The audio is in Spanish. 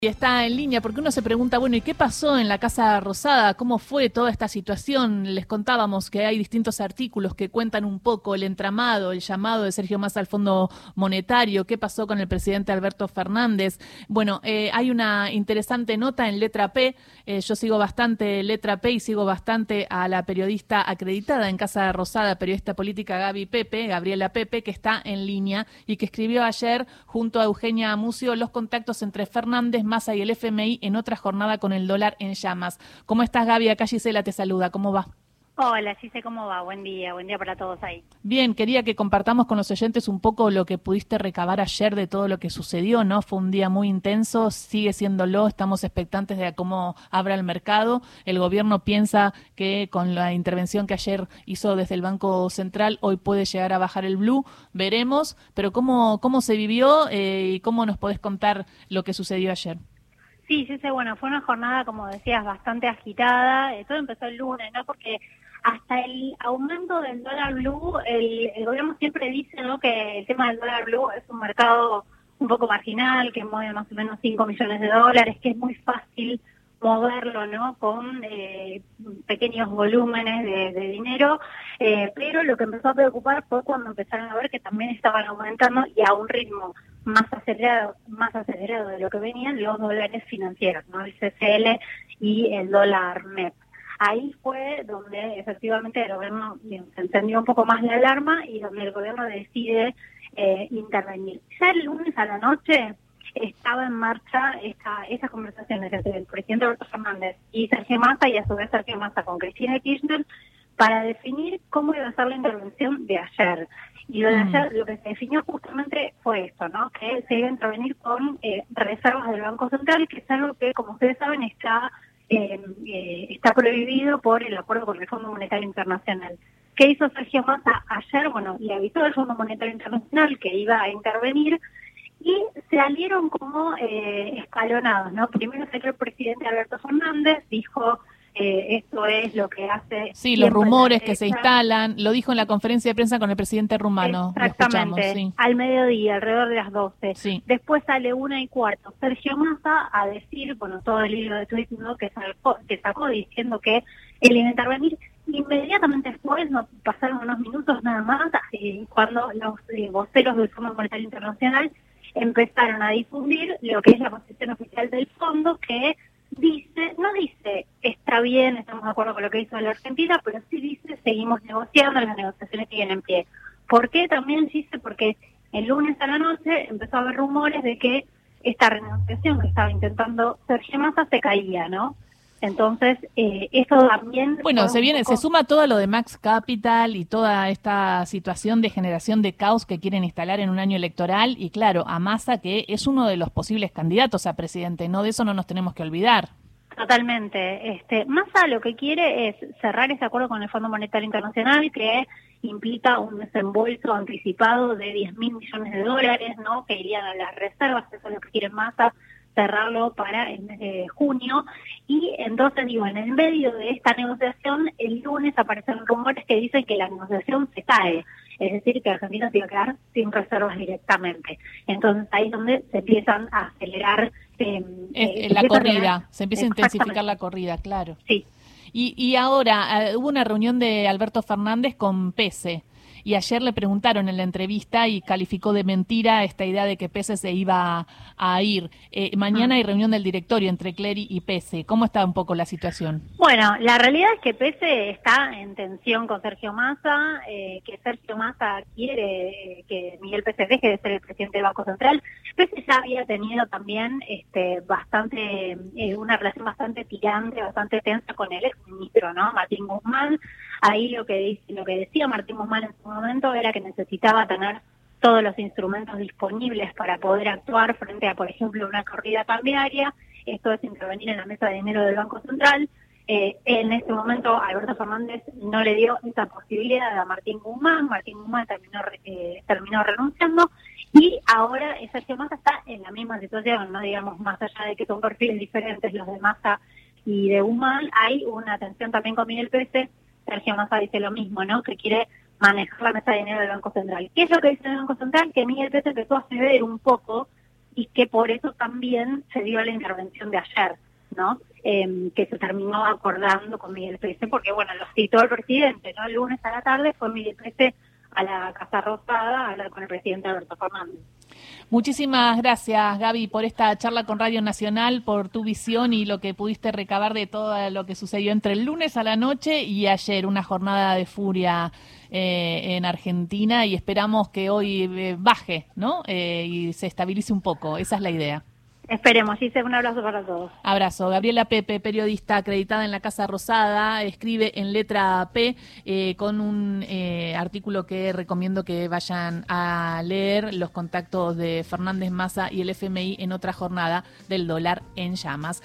Y está en línea porque uno se pregunta, bueno, ¿y qué pasó en la Casa Rosada? ¿Cómo fue toda esta situación? Les contábamos que hay distintos artículos que cuentan un poco el entramado, el llamado de Sergio Massa al Fondo Monetario, qué pasó con el presidente Alberto Fernández. Bueno, hay una interesante nota en Letra P. Yo sigo bastante Letra P y sigo bastante a la periodista acreditada en Casa Rosada, periodista política Gabriela Pepe, que está en línea y que escribió ayer junto a Eugenia Amucio los contactos entre Fernández, Massa y el FMI en otra jornada con el dólar en llamas. ¿Cómo estás, Gaby? Acá Gisela te saluda. ¿Cómo va? Hola, Gise, ¿cómo va? Buen día para todos ahí. Bien, quería que compartamos con los oyentes un poco lo que pudiste recabar ayer de todo lo que sucedió, ¿no? Fue un día muy intenso, sigue siéndolo, estamos expectantes de cómo abra el mercado. El gobierno piensa que con la intervención que ayer hizo desde el Banco Central, hoy puede llegar a bajar el blue, veremos, pero ¿cómo se vivió y cómo nos podés contar lo que sucedió ayer? Sí, bueno, fue una jornada, como decías, bastante agitada. Todo empezó el lunes, ¿no? Porque hasta el aumento del dólar blue, el gobierno siempre dice, ¿no?, que el tema del dólar blue es un mercado un poco marginal, que mueve más o menos 5 millones de dólares, que es muy fácil moverlo, ¿no?, con pequeños volúmenes de dinero, pero lo que empezó a preocupar fue cuando empezaron a ver que también estaban aumentando y a un ritmo más acelerado de lo que venían los dólares financieros, ¿no?, el CCL y el dólar MEP. Ahí fue donde efectivamente el gobierno se encendió un poco más la alarma y donde el gobierno decide intervenir. Ya el lunes a la noche estaba en marcha esas conversaciones entre el presidente Alberto Fernández y Sergio Massa, y a su vez Sergio Massa con Cristina Kirchner, para definir cómo iba a ser la intervención de ayer. Y lo de ayer, lo que se definió justamente fue esto, ¿no?, que se iba a intervenir con reservas del Banco Central, que es algo que, como ustedes saben, está prohibido por el acuerdo con el Fondo Monetario Internacional. ¿Qué hizo Sergio Massa ayer? Bueno, le avisó al Fondo Monetario Internacional que iba a intervenir y salieron como escalonados, ¿no? Primero salió el presidente Alberto Fernández, dijo esto es lo que hace... Sí, los rumores que se instalan, lo dijo en la conferencia de prensa con el presidente rumano. Exactamente, sí. Al mediodía, alrededor de las 12. Sí. Después sale 1:15 Sergio Massa a decir, bueno, todo el hilo de tweet, ¿no?, que sacó diciendo que él iba a intervenir. Inmediatamente después, no pasaron unos minutos nada más, cuando los voceros del Fondo Monetario Internacional empezaron a difundir lo que es la posición oficial del fondo, que no dice está bien, estamos de acuerdo con lo que hizo la Argentina, pero sí dice seguimos negociando, las negociaciones siguen en pie. ¿Por qué? También dice porque el lunes a la noche empezó a haber rumores de que esta renegociación que estaba intentando Sergio Massa se caía, ¿no? Entonces, eso también... Bueno, se suma todo lo de Max Capital y toda esta situación de generación de caos que quieren instalar en un año electoral, y claro, a Massa, que es uno de los posibles candidatos a presidente, ¿no? De eso no nos tenemos que olvidar. Totalmente. Massa lo que quiere es cerrar ese acuerdo con el Fondo Monetario Internacional, que implica un desembolso anticipado de 10.000 millones de dólares, ¿no?, que irían a las reservas. Eso es lo que quiere Massa, cerrarlo para el mes de junio. Y entonces, en el medio de esta negociación, el lunes aparecen rumores que dicen que la negociación se cae, es decir, que Argentina se va a quedar sin reservas directamente. Entonces ahí es donde se empiezan a acelerar la corrida, se empieza a intensificar la corrida, claro. Sí. Y ahora, hubo una reunión de Alberto Fernández con Pese, y ayer le preguntaron en la entrevista y calificó de mentira esta idea de que Pese se iba a ir. Mañana hay reunión del directorio entre Clery y Pese. ¿Cómo está un poco la situación? Bueno, la realidad es que Pese está en tensión con Sergio Massa, que Sergio Massa quiere que Miguel Pese deje de ser el presidente del Banco Central. Pese ya había tenido también una relación bastante tirante, bastante tensa con el exministro, ¿no?, Martín Guzmán. Ahí lo que decía Martín Guzmán en su momento era que necesitaba tener todos los instrumentos disponibles para poder actuar frente a, por ejemplo, una corrida cambiaria. Esto es intervenir en la mesa de dinero del Banco Central. En ese momento Alberto Fernández no le dio esa posibilidad a Martín Guzmán. Martín Guzmán terminó renunciando, y ahora Sergio Massa está en la misma situación, ¿no? Digamos, más allá de que son perfiles diferentes los de Massa y de Guzmán, hay una tensión también con Miguel Pese. Sergio Massa dice lo mismo, ¿no?, que quiere manejar la mesa de dinero del Banco Central. ¿Qué es lo que dice el Banco Central? Que Miguel Pese empezó a ceder un poco y que por eso también se dio la intervención de ayer, ¿no? Que se terminó acordando con Miguel Pese, porque bueno, lo citó el presidente, ¿no? El lunes a la tarde fue Miguel Pese a la Casa Rosada a hablar con el presidente Alberto Fernández. Muchísimas gracias, Gaby, por esta charla con Radio Nacional, por tu visión y lo que pudiste recabar de todo lo que sucedió entre el lunes a la noche y ayer, una jornada de furia en Argentina, y esperamos que hoy baje, ¿no? Y se estabilice un poco, esa es la idea. Esperemos, sí, un abrazo para todos. Abrazo. Gabriela Pepe, periodista acreditada en la Casa Rosada, escribe en letra P con un artículo que recomiendo que vayan a leer, los contactos de Fernández Massa y el FMI en otra jornada del dólar en llamas.